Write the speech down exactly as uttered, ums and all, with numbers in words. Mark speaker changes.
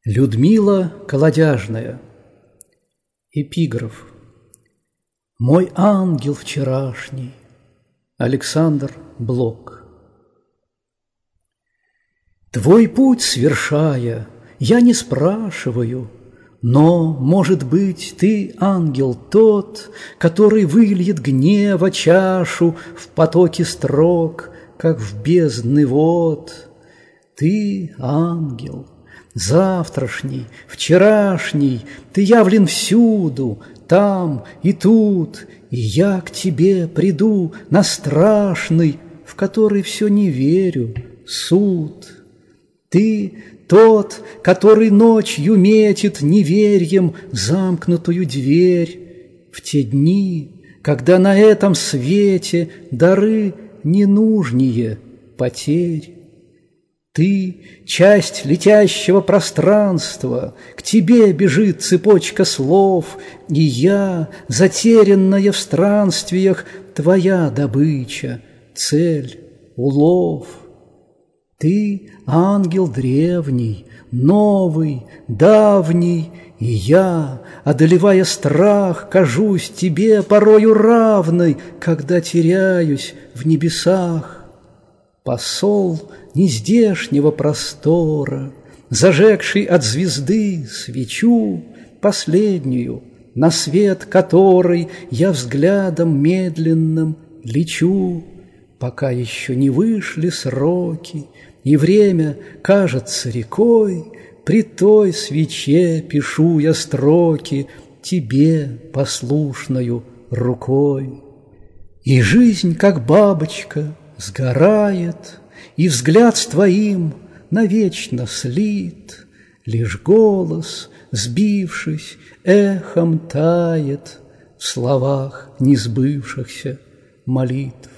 Speaker 1: Людмила Колодяжная. Эпиграф. Мой ангел вчерашний. Александр Блок. Твой путь свершая, я не спрашиваю, но, может быть, ты, ангел, тот, который выльет гнева чашу в потоке строк, как в бездны вод. Ты, ангел, завтрашний, вчерашний, ты явлен всюду, там и тут, и я к тебе приду на страшный, в который все не верю, суд. Ты тот, который ночью метит неверьем замкнутую дверь, в те дни, когда на этом свете дары ненужнее потерь. Ты — часть летящего пространства, к тебе бежит цепочка слов, и я, затерянная в странствиях, твоя добыча, цель, улов. Ты — ангел древний, новый, давний, и я, одолевая страх, кажусь тебе порою равной, когда теряюсь в небесах. Посол нездешнего простора, зажегший от звезды свечу последнюю, на свет которой я взглядом медленным лечу, пока еще не вышли сроки, и время кажется рекой, при той свече пишу я строки тебе послушною рукой. И жизнь, как бабочка, сгорает, и взгляд с твоим навечно слит, лишь голос, сбившись, эхом тает в словах несбывшихся молитв.